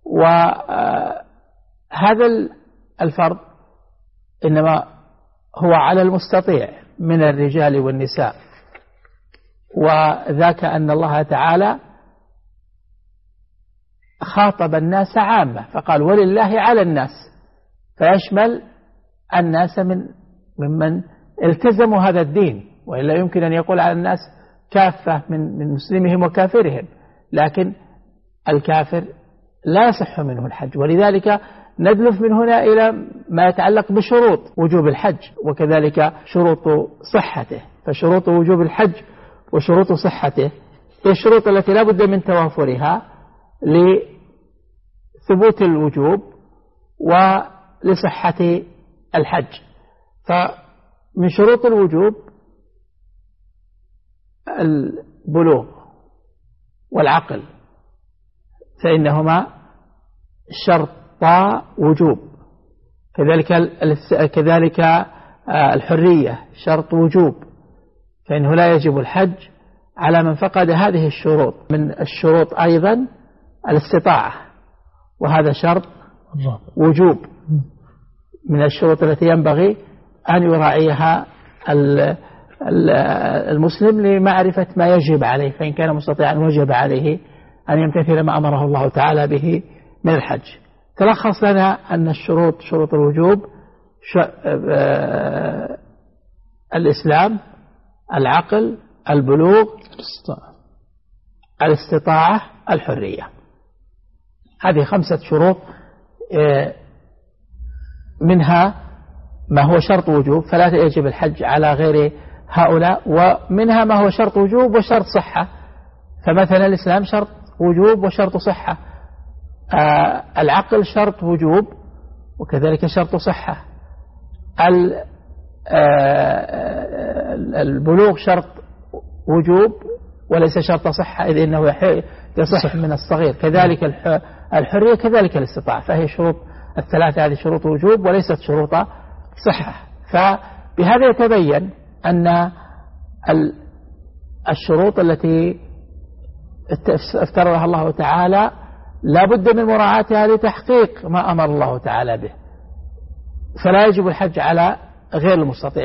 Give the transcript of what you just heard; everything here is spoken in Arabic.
وهذا الفرض إنما هو على المستطيع من الرجال والنساء، وذاك أن الله تعالى خاطب الناس عامة فقال ولله على الناس، فيشمل الناس ممن التزموا هذا الدين، وإلا يمكن أن يقول على الناس كافة من مسلمهم وكافرهم، لكن الكافر لا يصح منه الحج. ولذلك ندلف من هنا إلى ما يتعلق بشروط وجوب الحج وكذلك شروط صحته. فشروط وجوب الحج وشروط صحته هي الشروط التي لا بد من توافرها لثبوت الوجوب ولصحة الحج. فمن شروط الوجوب البلوغ والعقل، فإنهما شرطا وجوب. كذلك الحرية شرط وجوب، فإنه لا يجب الحج على من فقد هذه الشروط. من الشروط أيضا الاستطاعة، وهذا شرط وجوب من الشروط التي ينبغي أن يراعيها المسلم لمعرفة ما يجب عليه، فإن كان مستطيعا وجب عليه أن يمتثل ما أمره الله تعالى به من الحج. تلخص لنا أن الشروط شروط الوجوب الإسلام، العقل، البلوغ، الاستطاعة، الحرية. هذه 5 شروط، منها ما هو شرط وجوب فلا يجب الحج على غير هؤلاء، ومنها ما هو شرط وجوب وشرط صحة. فمثلا الإسلام شرط وجوب وشرط صحة، العقل شرط وجوب وكذلك شرط صحة، البلوغ شرط وجوب وليس شرط صحة إذ إنه يصح من الصغير، كذلك الحرية كذلك الاستطاعة. فهي شروط الثلاثة هذه شروط وجوب وليست شروط صحة. فبهذا يتبين أن الشروط التي افترضها الله تعالى لا بد من مراعاتها لتحقيق ما أمر الله تعالى به، فلا يجب الحج على غير المستطيع.